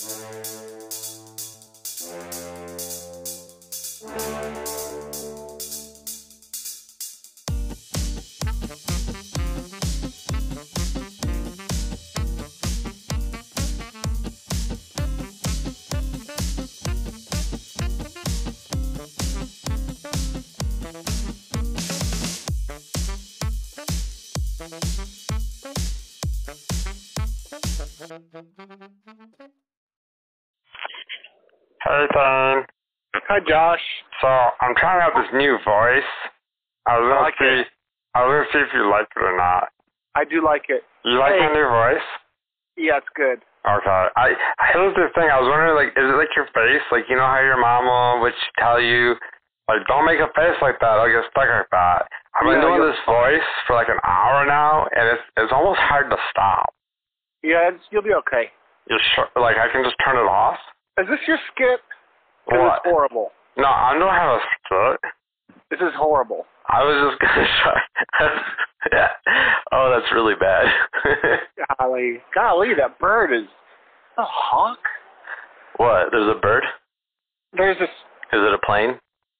Hey, Dan. Hi, Josh. So, I'm trying out this new voice. I was gonna see if you like it or not. I do like it. You like my new voice? Yeah, it's good. Okay. I heard this thing. I was wondering, like, is it like your face? Like, you know how your mama would tell you, like, don't make a face like that. I'll get stuck like that. I've been doing this voice for like an hour now, and it's almost hard to stop. Yeah, you'll be okay. You're sure? Like, I can just turn it off? Is this your skit? What? It's horrible. No, I don't have a skit. This is horrible. I was just gonna try. Yeah. Oh, that's really bad. Golly, that bird is a hawk. What? There's a bird? There's this. Is it a plane?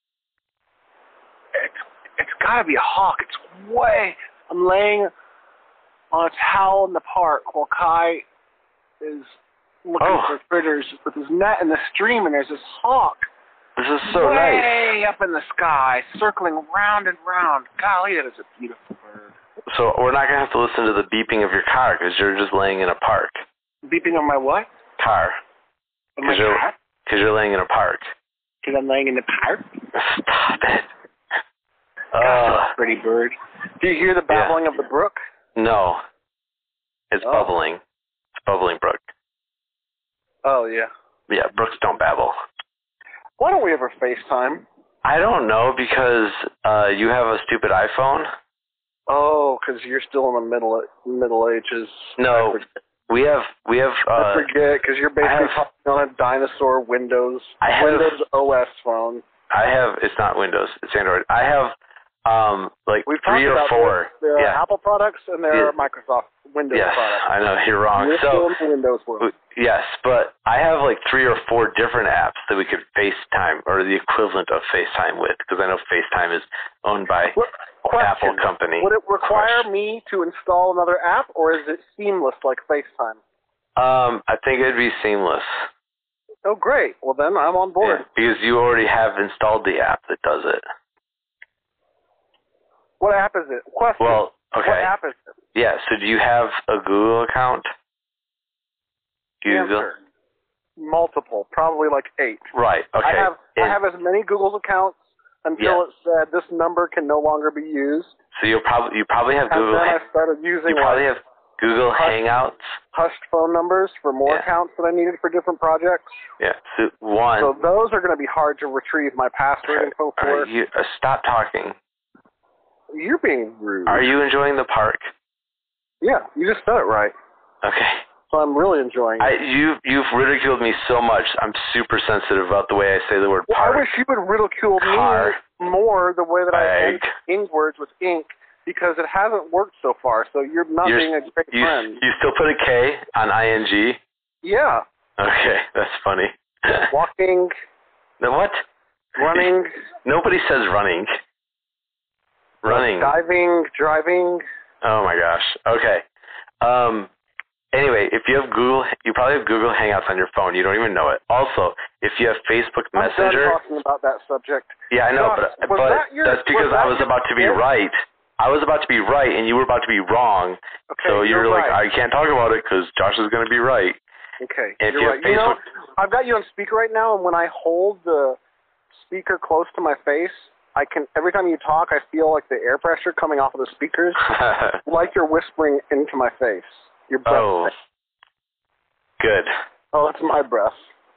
It's gotta be a hawk. It's way. I'm laying on a towel in the park while Kai is looking for critters with his net in the stream, and there's this hawk. This is so nice. Way up in the sky, circling round and round. Golly, that is a beautiful bird. So we're not going to have to listen to the beeping of your car because you're just laying in a park. Beeping on my what? Car. On my car? Because you're laying in a park. Because I'm laying in the park? Stop it. Gosh, that's a pretty bird. Do you hear the babbling of the brook? No. It's bubbling. It's bubbling brook. Oh, yeah. Yeah, brooks don't babble. Why don't we ever FaceTime? I don't know, because you have a stupid iPhone. Oh, because you're still in the Middle Ages. No, we have. I forget, because you're basically talking on a dinosaur Windows OS phone. It's not Windows, it's Android. I have like We've 3 or 4. There are Apple products and there are Microsoft Windows products. I know, you're wrong. You're still in the Windows world. Yes, but I have like 3 or 4 different apps that we could FaceTime, or the equivalent of FaceTime with, because I know FaceTime is owned by Apple company. Would it require me to install another app, or is it seamless like FaceTime? I think it'd be seamless. Oh, great. Well, then I'm on board. Yeah, because you already have installed the app that does it. What app is it? Question. Well, okay. What app is it? Yeah, so do you have a Google account? Google? Answer. Multiple, probably like 8. Right, okay. I have as many Google accounts until it said this number can no longer be used. So you probably have Google. And then I started using have Google Hangouts. Hushed phone numbers for more accounts that I needed for different projects. Yeah, so those are going to be hard to retrieve my password info for. Stop talking. You're being rude. Are you enjoying the park? Yeah, you just said it right. Okay. So I'm really enjoying it. You've ridiculed me so much. I'm super sensitive about the way I say the word park. I wish you would ridicule me more the way that I end ing words with ink, because it hasn't worked so far. So you're not being a great friend. You still put a K on ing? Yeah. Okay, that's funny. Walking. The what? Running. Nobody says running. Running. Diving, driving. Oh my gosh. Okay. Anyway, if you have Google, you probably have Google Hangouts on your phone. You don't even know it. Also, if you have Facebook Messenger. I'm done talking about that subject. Yeah, I know, but that's because I was about to be right. I was about to be right, and you were about to be wrong. Okay, so you were like, I can't talk about it because Josh is going to be right. Okay. And if you have Facebook, I've got you on speaker right now, and when I hold the speaker close to my face, I can. Every time you talk, I feel like the air pressure coming off of the speakers, like you're whispering into my face. Your breath. Oh. Good. Oh, it's my breath.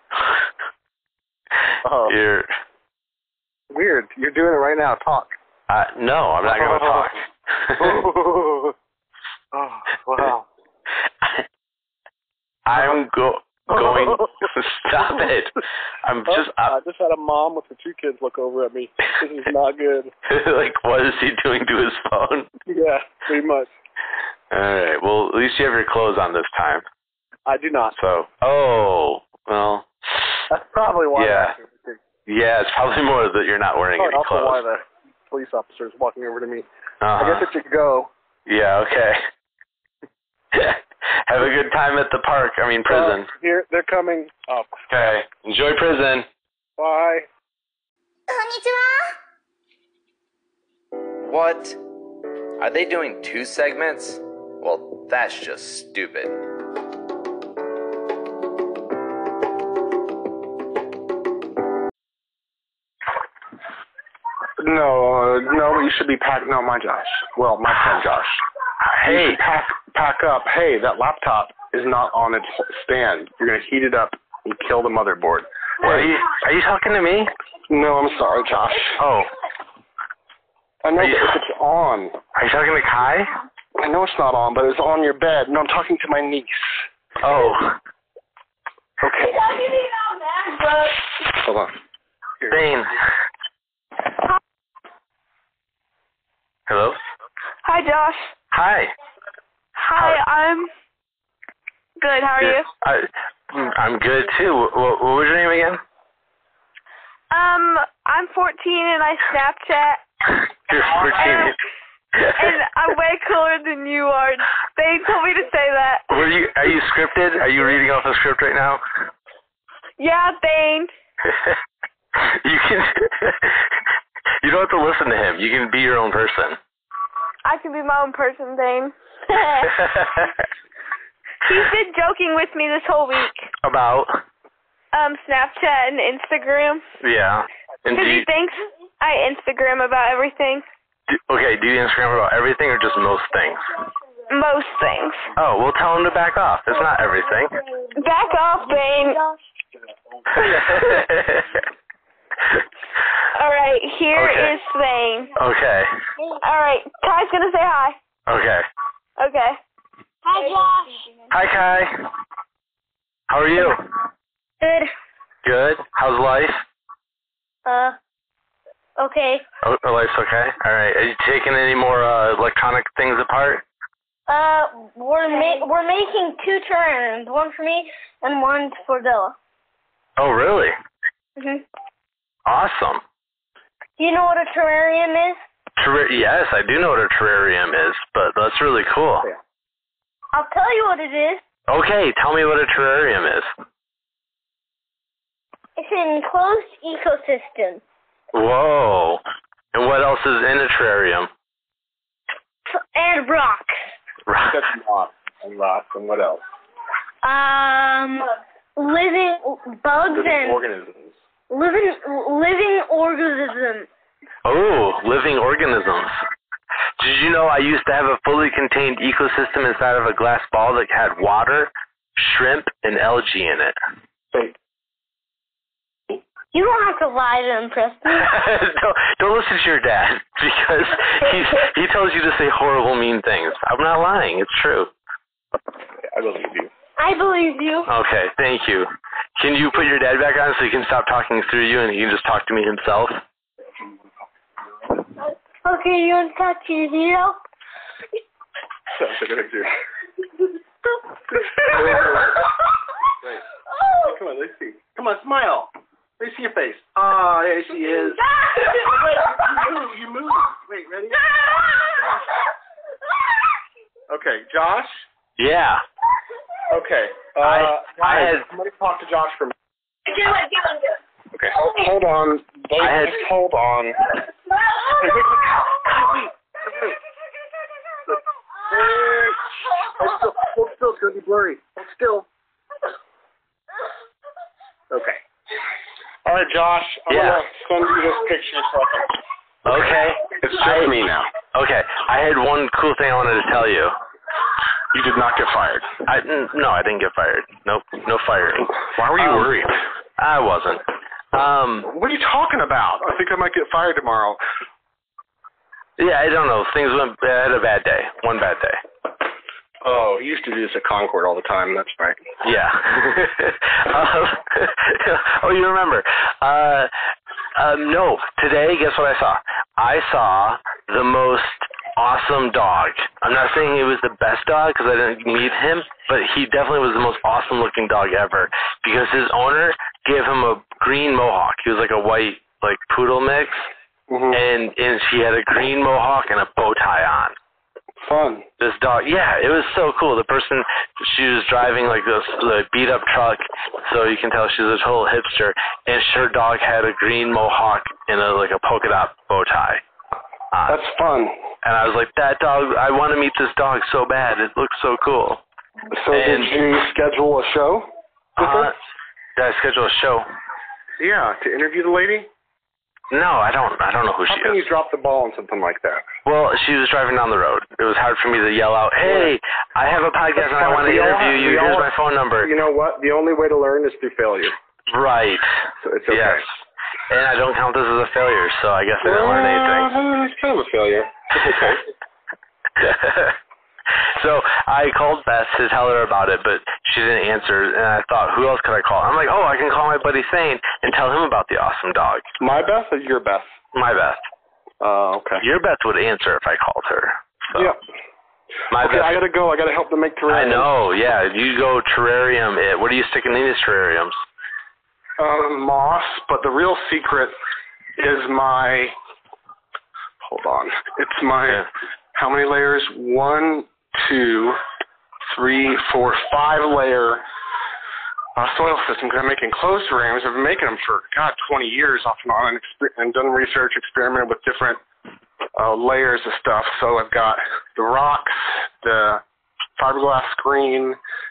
Oh. You're weird. You're doing it right now. Talk. No, I'm not going to talk. Oh, wow. I'm going. Stop it. I just had a mom with her 2 kids look over at me. This is not good. Like, what is he doing to his phone? Yeah, pretty much. All right. Well, at least you have your clothes on this time. I do not. So, Well. That's probably why. Yeah. Yeah, it's probably more that you're not wearing any also clothes. why the police officer's walking over to me. Uh-huh. I guess it should go. Yeah, okay. Have a good time at the park. I mean, prison. Here, they're coming up. Okay. Enjoy prison. Bye. What? Are they doing 2 segments? Well, that's just stupid. No, you should be packing. No, my Josh. Well, my friend Josh. Hey. You should pack up. Hey, that laptop is not on its stand. You're going to heat it up and kill the motherboard. What, are you talking to me? No, I'm sorry, Josh. Oh. I know it's on. Are you talking to Kai? I know it's not on, but it's on your bed. No, I'm talking to my niece. Oh. Okay. Hold on. Zane. Hello? Hi, Josh. Hi. Hi, I'm good. How are you? I'm good, too. What was your name again? I'm 14 and I Snapchat. You're 14. And I'm way cooler than you are. They told me to say that. Are you scripted? Are you reading off a script right now? Yeah, Bane. You can. You don't have to listen to him. You can be your own person. I can be my own person, Bane. He's been joking with me this whole week. About? Snapchat and Instagram. Yeah. Because he thinks I Instagram about everything. Okay, do you Instagram about everything or just most things? Most things. Oh, well, tell him to back off. It's not everything. Back off, Bane. All right, here is Bane. Okay. All right, Kai's going to say hi. Okay. Okay. Hi, Josh. Hi, Kai. How are you? Good. Good? How's life? Okay. Oh, life's okay? All right. Are you taking any more electronic things apart? We're making 2 terrariums, one for me and one for Bella. Oh, really? Mhm. Awesome. Do you know what a terrarium is? Yes, I do know what a terrarium is, but that's really cool. I'll tell you what it is. Okay, tell me what a terrarium is. It's an enclosed ecosystem. Whoa. And what else is in a terrarium? And rocks. That's rocks, and what else? Living bugs and organisms. Living organisms. Oh, living organisms. Did you know I used to have a fully contained ecosystem inside of a glass ball that had water, shrimp, and algae in it? You don't have to lie to impress me. Don't listen to your dad, because he tells you to say horrible, mean things. I'm not lying. It's true. I believe you. I believe you. Okay, thank you. Can you put your dad back on so he can stop talking through you and he can just talk to me himself? Okay, you want to talk to your hero? That's a good idea. Come on, let's see. Come on, smile. Let me see your face. Ah, there she is. Wait, you move. Wait, ready? Okay, Josh? Yeah. Okay. I'm going to talk to Josh for a minute. Do it. Okay, hold on. Hold on. Hey, wait. Hold still. It's going to be blurry. Hold still. Okay. All right, Josh. I'm going to send you this picture so I can... Okay. It's just me now. Okay. I had one cool thing I wanted to tell you. You did not get fired. No, I didn't get fired. Nope. No firing. Why were you worried? I wasn't. What are you talking about? I think I might get fired tomorrow. Yeah, I don't know. I had a bad day. One bad day. Oh, he used to do this at Concord all the time. That's right. Yeah. Oh, you remember. No, today, guess what I saw? I saw the most awesome dog. I'm not saying he was the best dog because I didn't meet him, but he definitely was the most awesome looking dog ever because his owner gave him a green mohawk. He was like a white, like poodle mix, and she had a green mohawk and a bow tie on. Fun. This dog, yeah, it was so cool. The person, she was driving like this beat up truck, so you can tell she's a total hipster, and her dog had a green mohawk and like a polka dot bow tie. That's fun. And I was like, that dog, I want to meet this dog so bad. It looks so cool. So did you schedule a show with her? Did I schedule a show? Yeah, to interview the lady? No, I don't know who she is. How can you drop the ball on something like that? Well, she was driving down the road. It was hard for me to yell out, hey, I have a podcast and I want to interview you. Here's my phone number. You know what? The only way to learn is through failure. Right. So it's okay. Yes. And I don't count this as a failure, so I guess I didn't learn anything. It's kind of a failure. It's okay. So I called Beth to tell her about it, but she didn't answer, and I thought, who else could I call? I'm like, I can call my buddy Thane and tell him about the awesome dog. My Beth or your Beth? My Beth. Okay. Your Beth would answer if I called her. So. Yeah. Okay, I gotta go. I gotta help them make terrariums. I know, yeah. You go terrarium it. What are you sticking in these terrariums? Moss, but the real secret is my, hold on, it's my, how many layers? 1, 2, 3, 4, 5-layer soil system. Because I'm making closed terrariums. I've been making them for, 20 years off and on, and done research, experimented with different layers of stuff. So I've got the rocks, the fiberglass screen,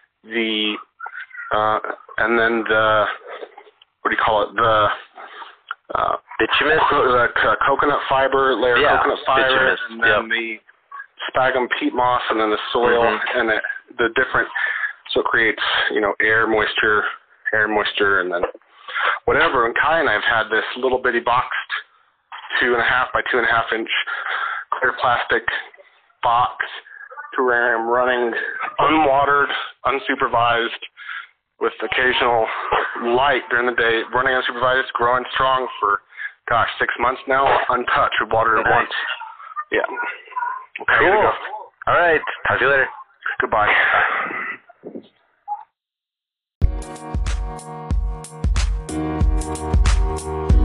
and then the, what do you call it? The bituminous, the coconut fiber layer, coconut fiber, bituminous. And then the sphagnum peat moss, and then the soil, and the different. So it creates, air, moisture, and then whatever. And Kai and I have had this little bitty boxed 2.5 by 2.5 inch clear plastic box terrarium running unwatered, unsupervised, with occasional light during the day, running unsupervised, growing strong for, 6 months now, untouched. We've watered it once. Yeah. Okay, cool. Go. All right. Talk to you later. Goodbye. Bye.